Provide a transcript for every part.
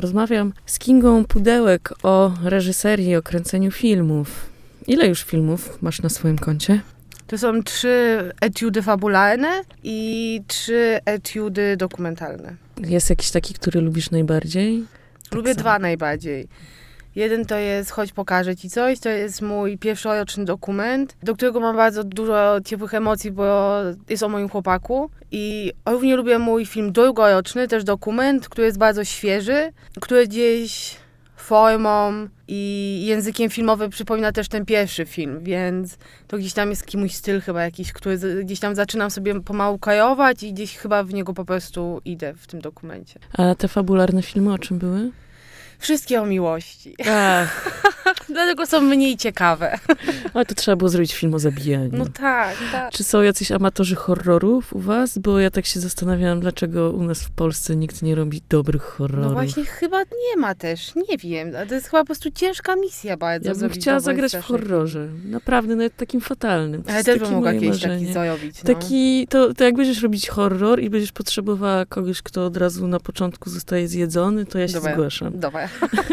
Rozmawiam z Kingą Pudełek o reżyserii i o kręceniu filmów. Ile już filmów masz na swoim koncie? To są 3 etiudy fabularne i 3 etiudy dokumentalne. Jest jakiś taki, który lubisz najbardziej? Lubię 2 najbardziej. Jeden to jest Chodź, pokażę ci coś. To jest mój pierwszoroczny dokument, do którego mam bardzo dużo ciepłych emocji, bo jest o moim chłopaku. I równie lubię mój film drugoroczny, też dokument, który jest bardzo świeży, który gdzieś formą i językiem filmowym przypomina też ten pierwszy film, więc to gdzieś tam jest mój styl chyba jakiś, który gdzieś tam zaczynam sobie pomału kajować i gdzieś chyba w niego po prostu idę w tym dokumencie. A te fabularne filmy o czym były? Wszystkie o miłości. Ach. Dlatego są mniej ciekawe. Ale to trzeba było zrobić film o zabijaniu. No tak, tak. Czy są jacyś amatorzy horrorów u was? Bo ja tak się zastanawiałam, dlaczego u nas w Polsce nikt nie robi dobrych horrorów. No właśnie chyba nie ma też, nie wiem. To jest chyba po prostu ciężka misja bardzo. Ja bym chciała zagrać w horrorze. Naprawdę, nawet takim fatalnym. Ale też bym mogła kiedyś taki zarobić. No. Taki, to jak będziesz robić horror i będziesz potrzebowała kogoś, kto od razu na początku zostaje zjedzony, to ja się zgłaszam. Dobra.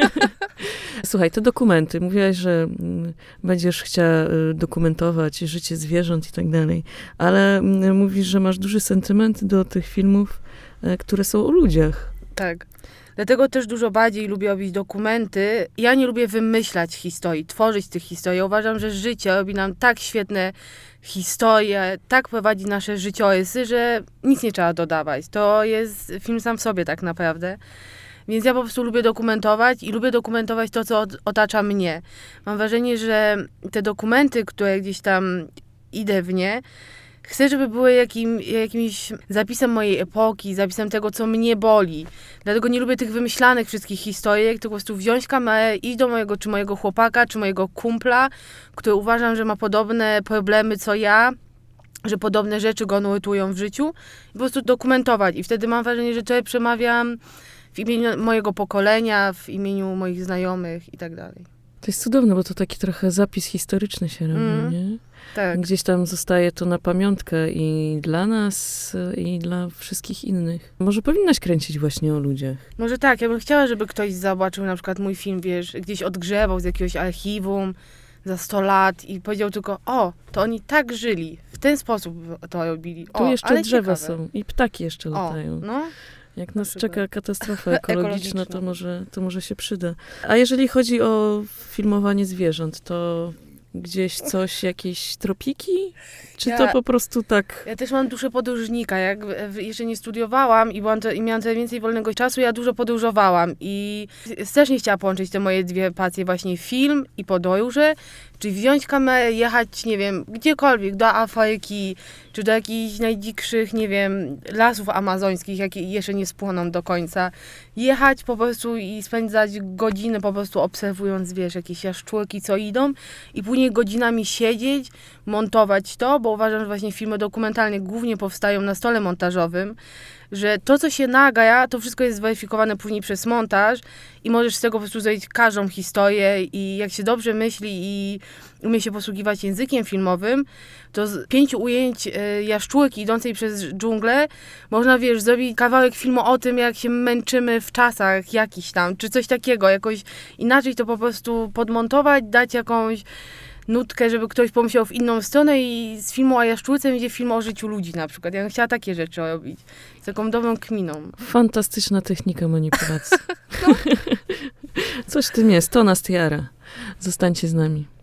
Słuchaj, te dokumenty. Mówiłaś, że będziesz chciała dokumentować życie zwierząt i tak dalej, ale mówisz, że masz duży sentyment do tych filmów, które są o ludziach. Tak. Dlatego też dużo bardziej lubię robić dokumenty. Ja nie lubię wymyślać historii, tworzyć tych historii. Uważam, że życie robi nam tak świetne historie, tak prowadzi nasze życiorysy, że nic nie trzeba dodawać. To jest film sam w sobie tak naprawdę. Więc ja po prostu lubię dokumentować i lubię dokumentować to, co otacza mnie. Mam wrażenie, że te dokumenty, które gdzieś tam idę w nie, chcę, żeby były jakimś zapisem mojej epoki, zapisem tego, co mnie boli. Dlatego nie lubię tych wymyślanych wszystkich historyjek, tylko po prostu wziąć kamerę, iść do mojego chłopaka, czy mojego kumpla, który uważam, że ma podobne problemy, co ja, że podobne rzeczy go nurtują w życiu i po prostu dokumentować. I wtedy mam wrażenie, że to przemawiam w imieniu mojego pokolenia, w imieniu moich znajomych i tak dalej. To jest cudowne, bo to taki trochę zapis historyczny się robi, nie? Tak. Gdzieś tam zostaje to na pamiątkę i dla nas, i dla wszystkich innych. Może powinnaś kręcić właśnie o ludziach. Może tak, ja bym chciała, żeby ktoś zobaczył na przykład mój film, wiesz, gdzieś odgrzewał z jakiegoś archiwum za 100 lat i powiedział tylko, to oni tak żyli, w ten sposób to robili. Tu jeszcze drzewa ciekawe. są i ptaki jeszcze latają. No. Jak nas czeka katastrofa ekologiczna, to może się przyda. A jeżeli chodzi o filmowanie zwierząt, to gdzieś coś, jakieś tropiki? Czy to po prostu tak? Ja też mam duszę podróżnika. Jak jeszcze nie studiowałam i miałam coraz więcej wolnego czasu, ja dużo podróżowałam i strasznie chciałam połączyć te moje 2 pasje, właśnie film i podróże, czyli wziąć kamerę, jechać, nie wiem, gdziekolwiek, do Afryki, czy do jakichś najdzikszych, nie wiem, lasów amazońskich, jakie jeszcze nie spłoną do końca. Jechać po prostu i spędzać godziny po prostu obserwując, wiesz, jakieś jaszczurki, co idą i później godzinami siedzieć, montować to, bo uważam, że właśnie filmy dokumentalne głównie powstają na stole montażowym, że to, co się nagra, to wszystko jest zweryfikowane później przez montaż i możesz z tego po prostu zrobić każdą historię i jak się dobrze myśli i umie się posługiwać językiem filmowym, to z 5 ujęć jaszczurki idącej przez dżunglę można, wiesz, zrobić kawałek filmu o tym, jak się męczymy w czasach jakiś tam, czy coś takiego, jakoś inaczej to po prostu podmontować, dać jakąś nutkę, żeby ktoś pomyślał w inną stronę i z filmu o jaszczurce będzie film o życiu ludzi na przykład. Ja bym chciała takie rzeczy robić. Z taką dobrą kminą. Fantastyczna technika manipulacji. No. Coś w tym jest. To nas tiara. Zostańcie z nami.